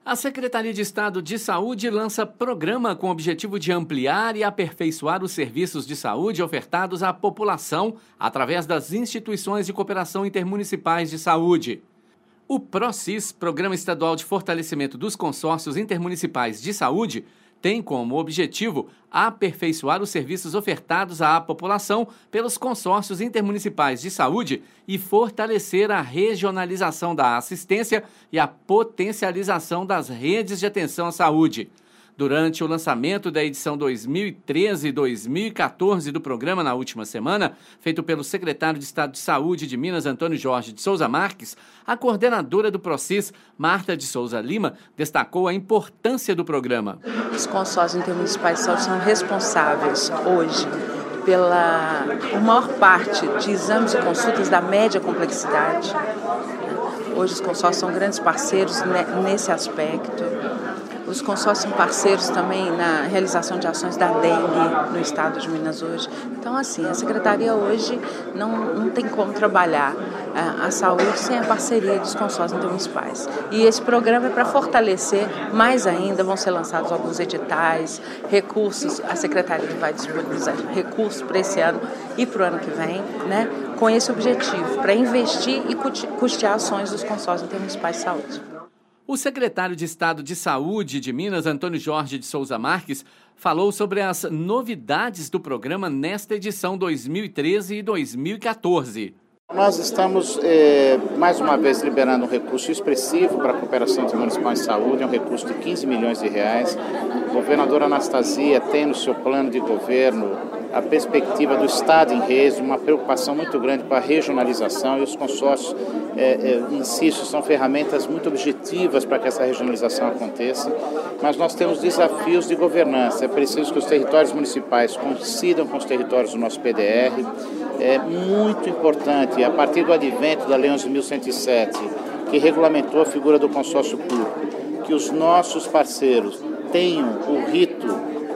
A Secretaria de Estado de Saúde lança programa com o objetivo de ampliar e aperfeiçoar os serviços de saúde ofertados à população através das instituições de cooperação intermunicipais de saúde. O PROCIS, Programa Estadual de Fortalecimento dos Consórcios Intermunicipais de Saúde, tem como objetivo aperfeiçoar os serviços ofertados à população pelos consórcios intermunicipais de saúde e fortalecer a regionalização da assistência e a potencialização das redes de atenção à saúde. Durante o lançamento da edição 2013 e 2014 do programa na última semana, feito pelo secretário de Estado de Saúde de Minas, Antônio Jorge de Souza Marques, a coordenadora do PROCIS, Marta de Souza Lima, destacou a importância do programa. Os consórcios intermunicipais de saúde são responsáveis hoje pela maior parte de exames e consultas da média complexidade. Hoje os consórcios são grandes parceiros nesse aspecto. Os consórcios são parceiros também na realização de ações da dengue no estado de Minas hoje. Então, assim, a Secretaria hoje não tem como trabalhar a saúde sem a parceria dos consórcios intermunicipais. E esse programa é para fortalecer mais ainda, vão ser lançados alguns editais, recursos, a Secretaria vai disponibilizar recursos para esse ano e para o ano que vem, né, com esse objetivo, para investir e custear ações dos consórcios intermunicipais de saúde. O secretário de Estado de Saúde de Minas, Antônio Jorge de Souza Marques, falou sobre as novidades do programa nesta edição 2013 e 2014. Nós estamos, mais uma vez, liberando um recurso expressivo para a cooperação intermunicipal em saúde, um recurso de 15 milhões de reais. A governadora Anastasia tem no seu plano de governo a perspectiva do Estado em rede, uma preocupação muito grande com a regionalização, e os consórcios, insisto, são ferramentas muito objetivas para que essa regionalização aconteça, mas nós temos desafios de governança. É preciso que os territórios municipais coincidam com os territórios do nosso PDR. É muito importante, a partir do advento da Lei 11.107, que regulamentou a figura do consórcio público, que os nossos parceiros tenham o rito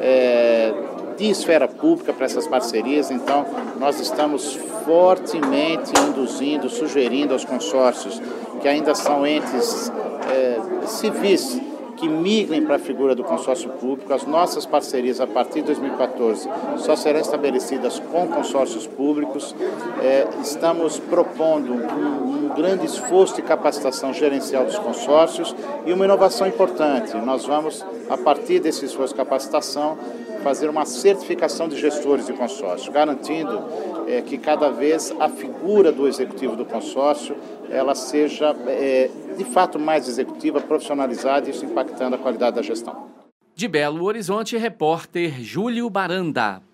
de esfera pública para essas parcerias. Então, nós estamos fortemente induzindo, sugerindo aos consórcios que ainda são entes civis que migrem para a figura do consórcio público. As nossas parcerias, a partir de 2014, só serão estabelecidas com consórcios públicos. Estamos propondo um grande esforço de capacitação gerencial dos consórcios e uma inovação importante. Nós vamos, a partir desse esforço de capacitação, fazer uma certificação de gestores de consórcio, garantindo que cada vez a figura do executivo do consórcio ela seja de fato mais executiva, profissionalizada, e isso impactando a qualidade da gestão. De Belo Horizonte, repórter Júlio Baranda.